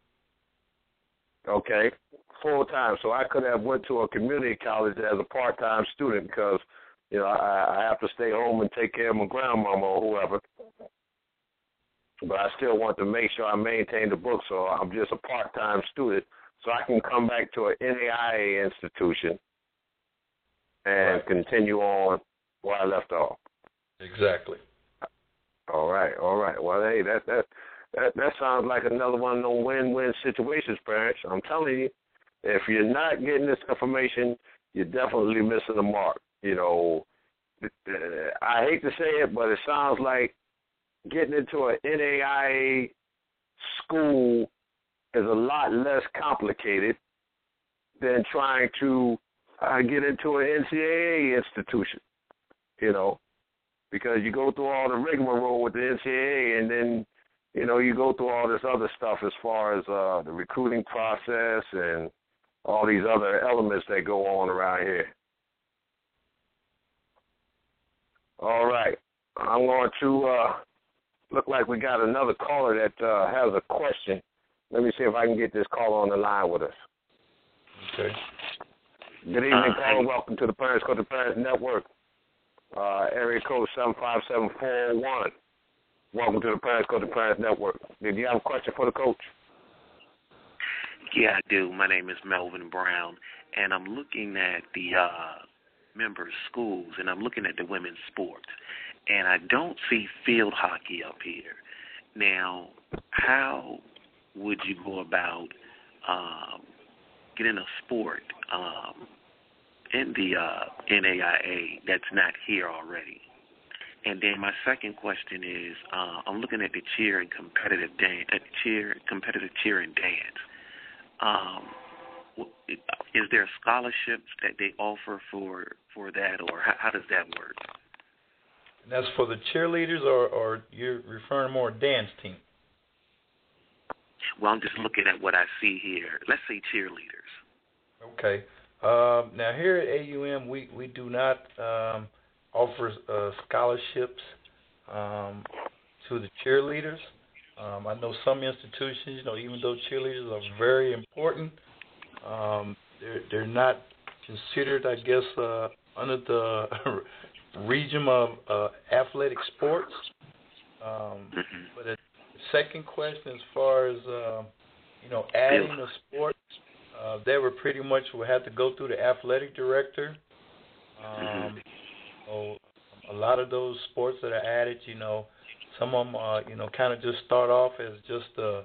Okay, full-time. So I could have went to a community college as a part-time student because You know, I have to stay home and take care of my grandmama or whoever. But I still want to make sure I maintain the book, so I'm just a part-time student, so I can come back to an NAIA institution and continue on where I left off. Exactly. All right. Well, hey, that sounds like another one of those win-win situations, parents. I'm telling you, if you're not getting this information, you're definitely missing the mark. You know, I hate to say it, but it sounds like getting into an NAIA school is a lot less complicated than trying to get into an NCAA institution, you know, because you go through all the rigmarole with the NCAA, and then, you know, you go through all this other stuff as far as the recruiting process and all these other elements that go on around here. All right. I'm going to look like we got another caller that has a question. Let me see if I can get this caller on the line with us. Okay. Good evening, caller. Welcome to the Parents Coaching Parents Network. Area code 75741. Welcome to the Parents Coaching Parents Network. Did you have a question for the coach? Yeah, I do. My name is Melvin Brown, and I'm looking at the member schools, and I'm looking at the women's sports, and I don't see field hockey up here. Now, how would you go about getting a sport in the NAIA that's not here already? And then my second question is, I'm looking at the cheer and competitive cheer and dance. Is there scholarships that they offer for that, or how does that work? And that's for the cheerleaders, or you're referring more dance team? Well, I'm just looking at what I see here. Let's say cheerleaders. Okay. Now here at AUM, we do not offer scholarships to the cheerleaders. I know some institutions, you know, even though cheerleaders are very important, they're not considered, I guess, under the regime of athletic sports. But the second question, as far as you know, adding a sport, they would pretty much would have to go through the athletic director. So a lot of those sports that are added, you know, some of them, you know, kind of just start off as just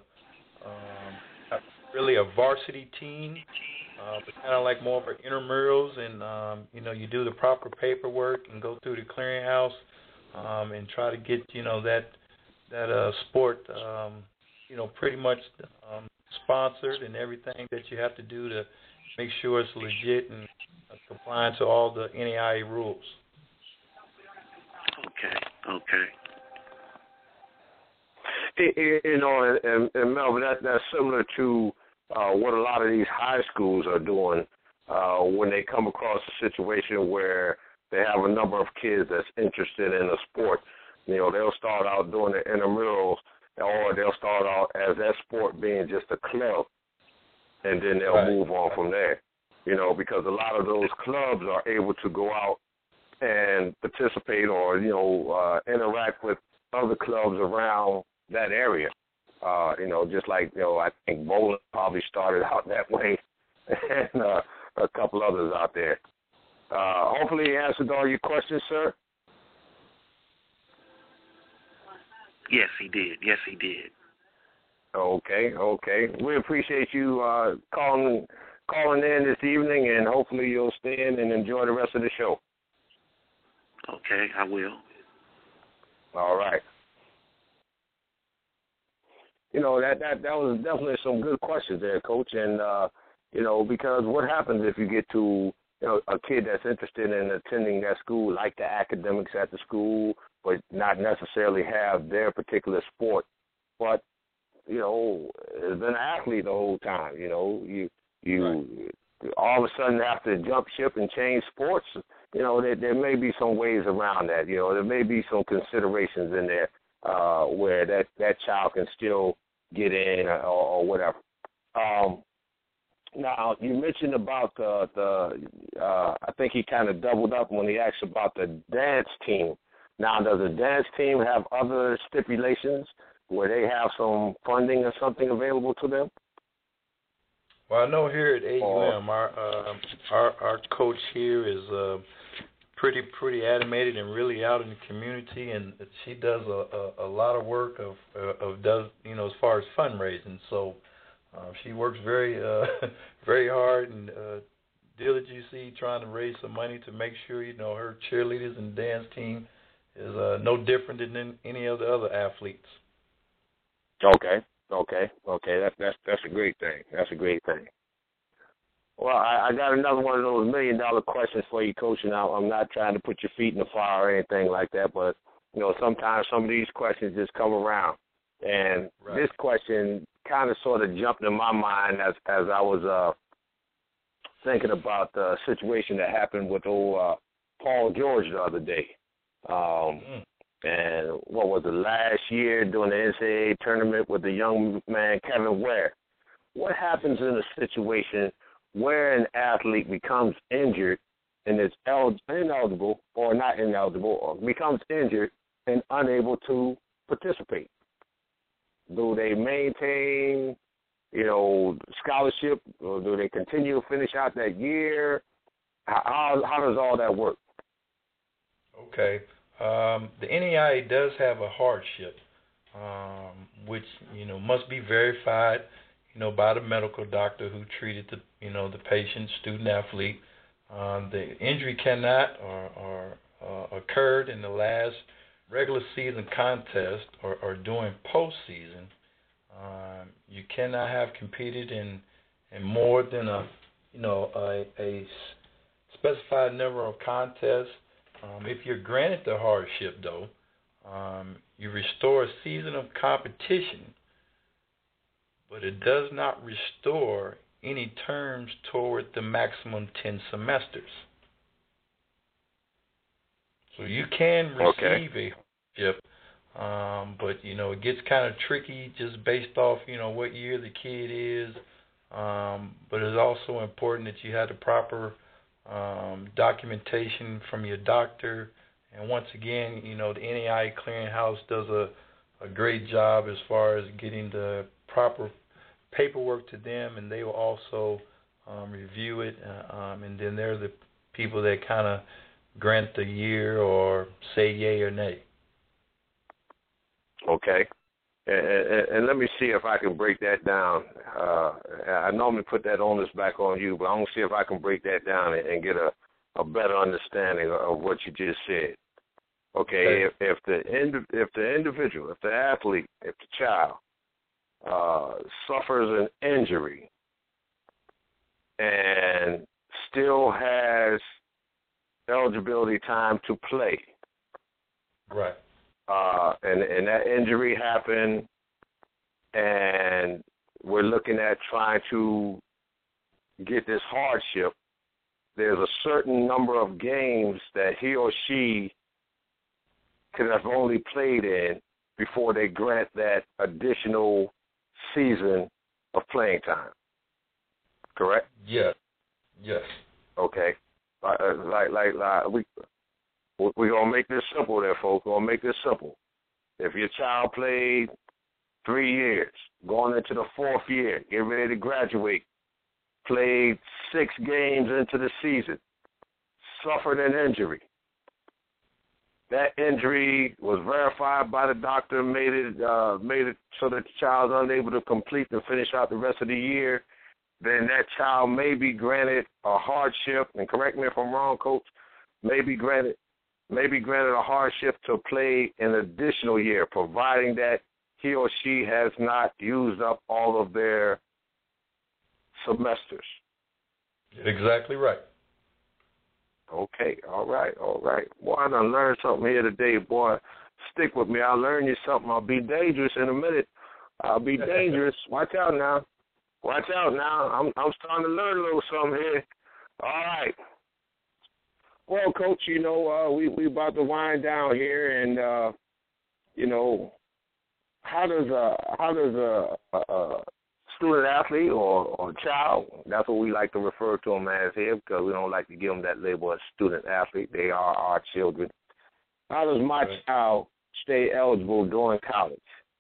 really a varsity team, but kind of like more of an intramurals, and you know, you do the proper paperwork and go through the clearinghouse and try to get, you know, that sport, you know, pretty much sponsored and everything that you have to do to make sure it's legit and compliant to all the NAIA rules. Okay. You know, and Melvin, that's similar to what a lot of these high schools are doing when they come across a situation where they have a number of kids that's interested in a sport. You know, they'll start out doing the intramurals, or they'll start out as that sport being just a club, and then they'll move on from there. You know, because a lot of those clubs are able to go out and participate or, you know, interact with other clubs around that area. You know, just like, you know, I think bowling probably started out that way, and a couple others out there. Hopefully he answered all your questions, sir. Yes, he did. Okay. We appreciate you calling in this evening, and hopefully you'll stay in and enjoy the rest of the show. Okay, I will. All right. You know, that was definitely some good questions there, Coach. And, you know, because what happens if you get to, you know, a kid that's interested in attending that school, like the academics at the school, but not necessarily have their particular sport, but, you know, has been an athlete the whole time. You know, you all of a sudden have to jump ship and change sports. You know, there may be some ways around that. You know, there may be some considerations in there where that child can still get in or whatever. Now, you mentioned about I think he kind of doubled up when he asked about the dance team. Now, does the dance team have other stipulations where they have some funding or something available to them? Well, I know here at AUM, our coach here is pretty animated and really out in the community, and she does a lot of work does as far as fundraising. So she works very very hard and diligently trying to raise some money to make sure her cheerleaders and dance team is no different than any of the other athletes. Okay. That's a great thing. Well, I got another one of those $1 million questions for you, Coach. And I'm not trying to put your feet in the fire or anything like that, but sometimes some of these questions just come around, and This question kind of sort of jumped in my mind as I was thinking about the situation that happened with old Paul George the other day. And what was it, last year during the NCAA tournament with the young man Kevin Ware? What happens in a situation where an athlete becomes injured and is ineligible or not ineligible, or becomes injured and unable to participate? Do they maintain, scholarship, or do they continue to finish out that year? How does all that work? Okay. The NAIA does have a hardship, which must be verified, by the medical doctor who treated the patient, student athlete. The injury cannot or occurred in the last regular season contest or during postseason. You cannot have competed in more than a specified number of contests. If you're granted the hardship, though, you restore a season of competition, but it does not restore any terms toward the maximum 10 semesters. So you can receive a hardship, but, it gets kind of tricky just based off, what year the kid is. But it's also important that you have the proper documentation from your doctor. And once again, the NAIA Clearinghouse does a great job as far as getting the proper paperwork to them, and they will also review it, and then they're the people that kind of grant the year or say yay or nay. Okay. And let me see if I can break that down. I normally put that onus back on you, but I'm going to see if I can break that down and get a better understanding of what you just said. Okay. If the individual, if the athlete, if the child suffers an injury and still has eligibility time to play, right? And that injury happened, and we're looking at trying to get this hardship. There's a certain number of games that he or she could have only played in before they grant that additional season of playing time. Correct? Yes. Okay. We're going to make this simple there, folks. We're going to make this simple. If your child played 3 years, going into the 4th year, getting ready to graduate, played 6 games into the season, suffered an injury. That injury was verified by the doctor, made it so that the child's unable to complete and finish out the rest of the year, then that child may be granted a hardship, and correct me if I'm wrong, Coach, may be granted a hardship to play an additional year, providing that he or she has not used up all of their semesters. Exactly right. Okay, all right. Boy, I done learned something here today, boy. Stick with me. I'll learn you something. I'll be dangerous in a minute. I'll be dangerous. Watch out now. I'm starting to learn a little something here. All right. Well, Coach, we about to wind down here, and how does a student athlete or child, that's what we like to refer to them as here, because we don't like to give them that label as student athlete. They are our children. How does my child stay eligible during college?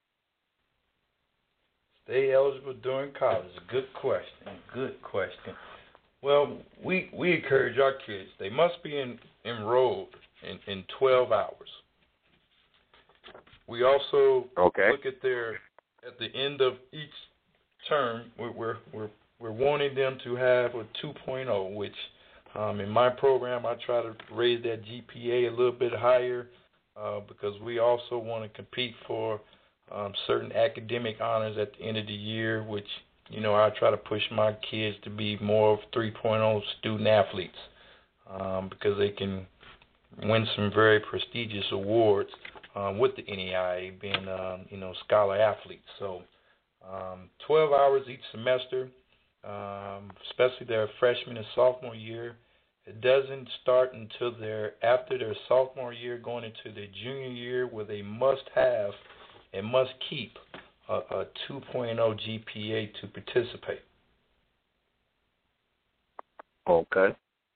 Stay eligible during college. Good question. Well, we encourage our kids. They must be enrolled in 12 hours. We also look at the end of each term. We're wanting them to have a 2.0, which in my program I try to raise that GPA a little bit higher because we also want to compete for certain academic honors at the end of the year, which, I try to push my kids to be more of 3.0 student athletes because they can win some very prestigious awards with the NAIA being, scholar athletes. So 12 hours each semester, especially their freshman and sophomore year. It doesn't start until after their sophomore year going into their junior year, where they must have and must keep a 2.0 GPA to participate. Okay.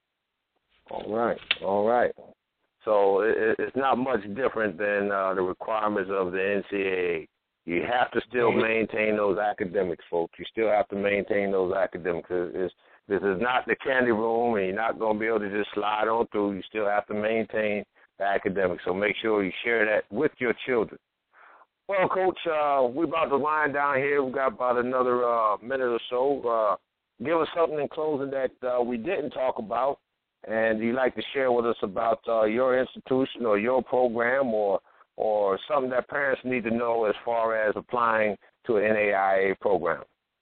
All right. So it's not much different than the requirements of the NCAA. You have to still maintain those academics, folks. You still have to maintain those academics. This is not the candy room, and you're not going to be able to just slide on through. You still have to maintain the academics. So make sure you share that with your children. Well, Coach, we're about to wind down here. We've got about another minute or so. Give us something in closing that we didn't talk about, and you'd like to share with us about your institution or your program or something that parents need to know as far as applying to an NAIA program.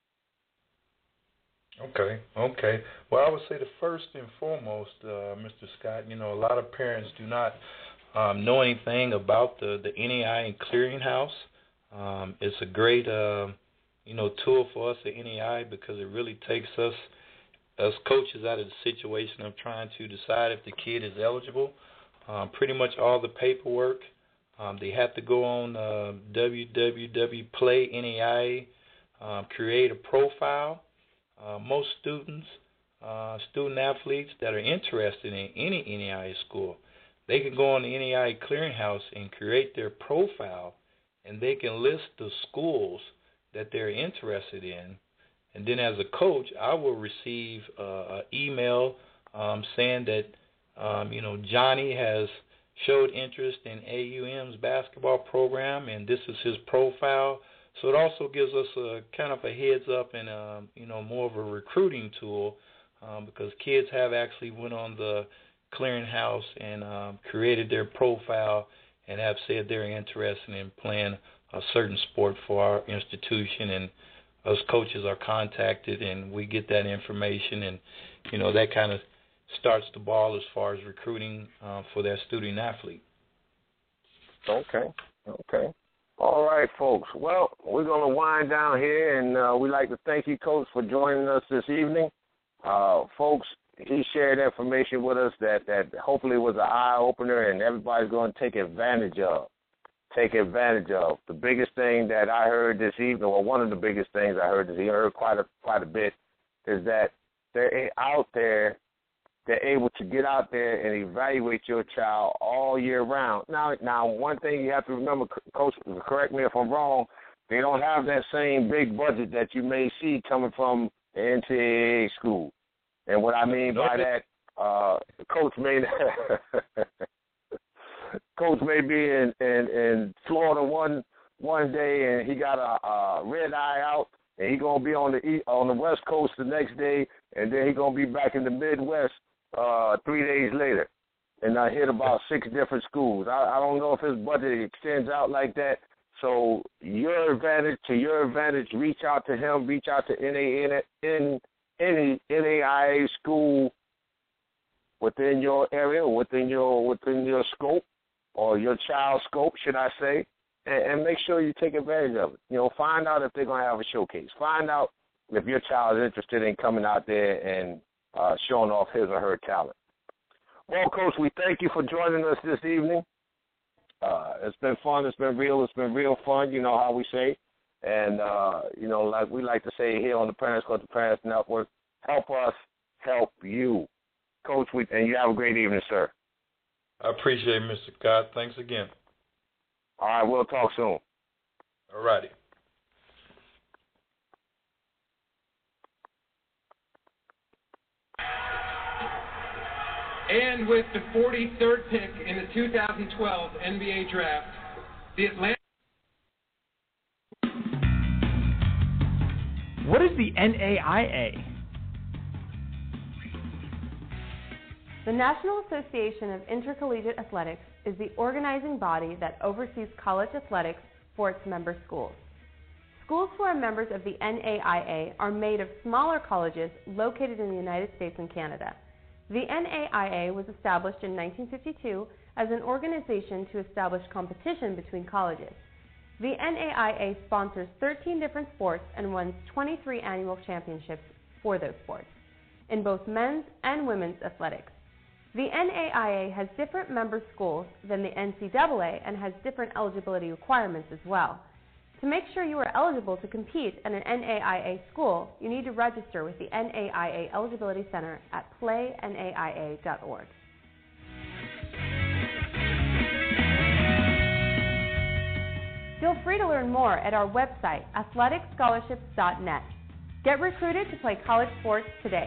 Okay. Well, I would say the first and foremost, Mr. Scott, a lot of parents do not know anything about the NAIA Clearinghouse. It's a great, tool for us at NAIA because it really takes us as coaches out of the situation of trying to decide if the kid is eligible. Pretty much all the paperwork, they have to go on www.play.naia, create a profile. Most student athletes that are interested in any NAIA school, they can go on the NAIA Clearinghouse and create their profile, and they can list the schools that they're interested in. And then as a coach, I will receive an email saying that, Johnny has showed interest in AUM's basketball program, and this is his profile. So it also gives us a kind of a heads up and, more of a recruiting tool because kids have actually went on the Clearinghouse and created their profile and have said they're interested in playing a certain sport for our institution, and us coaches are contacted and we get that information, and that kind of starts the ball as far as recruiting for that student athlete. Okay. All right, folks. Well, we're going to wind down here, and we'd like to thank you, Coach, for joining us this evening. Folks, he shared information with us that hopefully was an eye-opener, and everybody's going to take advantage of. The biggest thing that I heard this evening, or one of the biggest things I heard this evening, I heard quite a bit, is that they're out there, they're able to get out there and evaluate your child all year round. Now, one thing you have to remember, Coach, correct me if I'm wrong, they don't have that same big budget that you may see coming from the NCAA school. And what I mean by that, Coach may be in Florida one day, and he got a red eye out, and he gonna be on the West Coast the next day, and then he gonna be back in the Midwest 3 days later, and I hit about 6 different schools. I don't know if his budget extends out like that. So to your advantage, reach out to him, reach out to any NAIA school within your area, within your scope, or your child's scope, should I say, and make sure you take advantage of it. Find out if they're going to have a showcase. Find out if your child is interested in coming out there and showing off his or her talent. Well, Coach, we thank you for joining us this evening. It's been fun. It's been real. It's been real fun. You know how we say. And, like we like to say here on the Parents Coaching Parents Network, help us help you. Coach, and you have a great evening, sir. I appreciate it, Mr. Scott. Thanks again. All right, we'll talk soon. All righty. And with the 43rd pick in the 2012 NBA Draft, the Atlanta... What is the NAIA? The National Association of Intercollegiate Athletics is the organizing body that oversees college athletics for its member schools. Schools who are members of the NAIA are made of smaller colleges located in the United States and Canada. The NAIA was established in 1952 as an organization to establish competition between colleges. The NAIA sponsors 13 different sports and wins 23 annual championships for those sports, in both men's and women's athletics. The NAIA has different member schools than the NCAA and has different eligibility requirements as well. To make sure you are eligible to compete at an NAIA school, you need to register with the NAIA Eligibility Center at playnaia.org. Feel free to learn more at our website, athleticscholarships.net. Get recruited to play college sports today.